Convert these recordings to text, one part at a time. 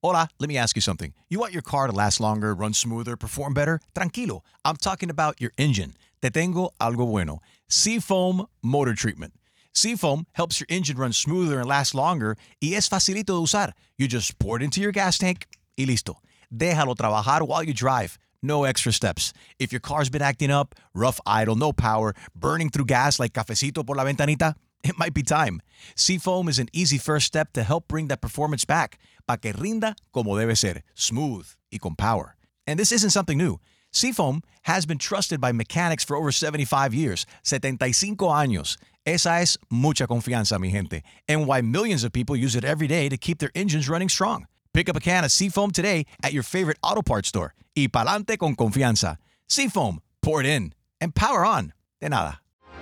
Hola, let me ask you something. You want your car to last longer, run smoother, perform better? Tranquilo. I'm talking about your engine. Te tengo algo bueno. Seafoam Motor Treatment. Seafoam helps your engine run smoother and last longer y es facilito de usar. You just pour it into your gas tank y listo. Déjalo trabajar while you drive. No extra steps. If your car's been acting up, rough idle, no power, burning through gas like cafecito por la ventanita, it might be time. Seafoam is an easy first step to help bring that performance back, pa que rinda como debe ser, smooth y con power. And this isn't something new. Seafoam has been trusted by mechanics for over 75 years, 75 años. Esa es mucha confianza, mi gente, and why millions of people use it every day to keep their engines running strong. Pick up a can of Seafoam today at your favorite auto parts store. Y pa'lante con confianza. Seafoam, pour it in, and power on. De nada.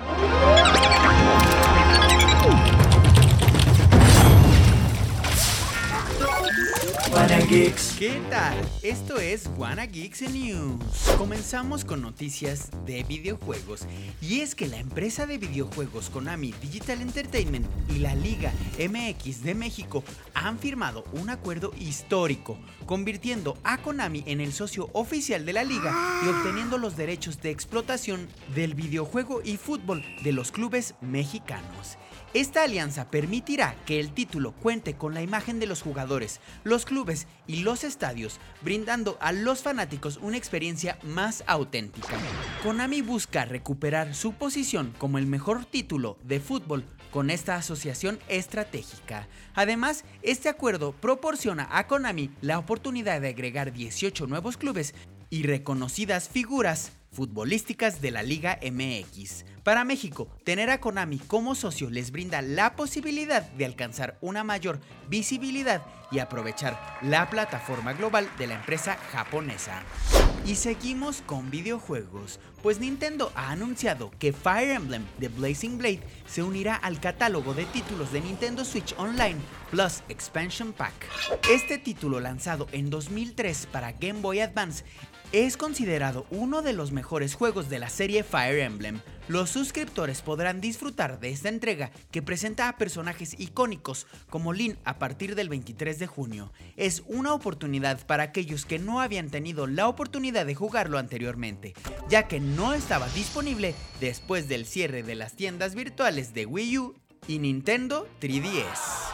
Wanna Geeks. ¿Qué tal? Esto es Wanna Geeks News. Comenzamos con noticias de videojuegos. Y es que la empresa de videojuegos Konami Digital Entertainment y la Liga MX de México han firmado un acuerdo histórico, convirtiendo a Konami en el socio oficial de la liga y obteniendo los derechos de explotación del videojuego y fútbol de los clubes mexicanos. Esta alianza permitirá que el título cuente con la imagen de los jugadores, los clubes y los estadios, brindando a los fanáticos una experiencia más auténtica. Konami busca recuperar su posición como el mejor título de fútbol con esta asociación estratégica. Además, este acuerdo proporciona a Konami la oportunidad de agregar 18 nuevos clubes y reconocidas figuras futbolísticas de la Liga MX. Para México, tener a Konami como socio les brinda la posibilidad de alcanzar una mayor visibilidad y aprovechar la plataforma global de la empresa japonesa. Y seguimos con videojuegos, pues Nintendo ha anunciado que Fire Emblem The Blazing Blade se unirá al catálogo de títulos de Nintendo Switch Online Plus Expansion Pack. Este título, lanzado en 2003 para Game Boy Advance, es considerado uno de los mejores juegos de la serie Fire Emblem. Los suscriptores podrán disfrutar de esta entrega que presenta a personajes icónicos como Link a partir del 23 de junio. Es una oportunidad para aquellos que no habían tenido la oportunidad de jugarlo anteriormente, ya que no estaba disponible después del cierre de las tiendas virtuales de Wii U y Nintendo 3DS.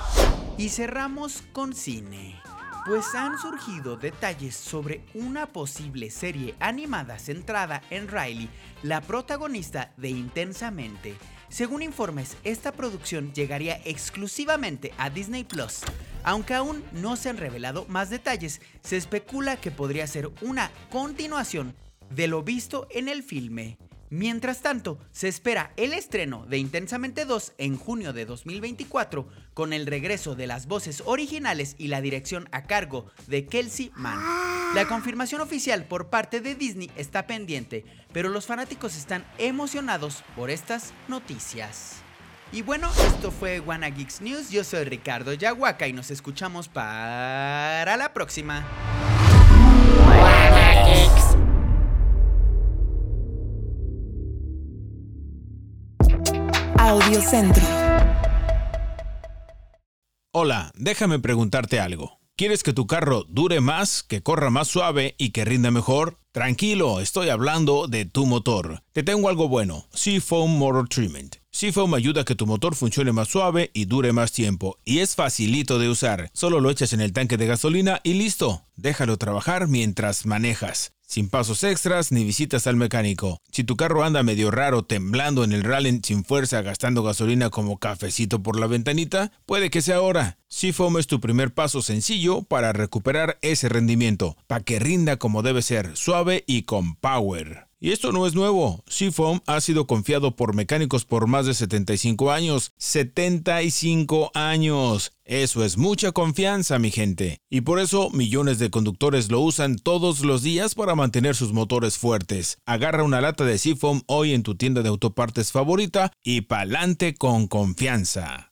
Y cerramos con cine, pues han surgido detalles sobre una posible serie animada centrada en Riley, la protagonista de Intensamente. Según informes, esta producción llegaría exclusivamente a Disney Plus. Aunque aún no se han revelado más detalles, se especula que podría ser una continuación de lo visto en el filme. Mientras tanto, se espera el estreno de Intensamente 2 en junio de 2024, con el regreso de las voces originales y la dirección a cargo de Kelsey Mann. La confirmación oficial por parte de Disney está pendiente, pero los fanáticos están emocionados por estas noticias. Y bueno, esto fue Wanna Geeks News. Yo soy Ricardo Yahuaca y nos escuchamos para la próxima. Wanna Geeks. Audiocentro. Hola, déjame preguntarte algo. ¿Quieres que tu carro dure más, que corra más suave y que rinda mejor? Tranquilo, estoy hablando de tu motor. Te tengo algo bueno, Seafoam Motor Treatment. Seafoam ayuda a que tu motor funcione más suave y dure más tiempo. Y es facilito de usar. Solo lo echas en el tanque de gasolina y listo. Déjalo trabajar mientras manejas. Sin pasos extras ni visitas al mecánico. Si tu carro anda medio raro, temblando en el rally sin fuerza, gastando gasolina como cafecito por la ventanita, puede que sea ahora. Seafoam es tu primer paso sencillo para recuperar ese rendimiento, para que rinda como debe ser, suave y con power. Y esto no es nuevo. Seafoam ha sido confiado por mecánicos por más de 75 años. ¡75 años! Eso es mucha confianza, mi gente. Y por eso millones de conductores lo usan todos los días para mantener sus motores fuertes. Agarra una lata de Seafoam hoy en tu tienda de autopartes favorita y pa'lante con confianza.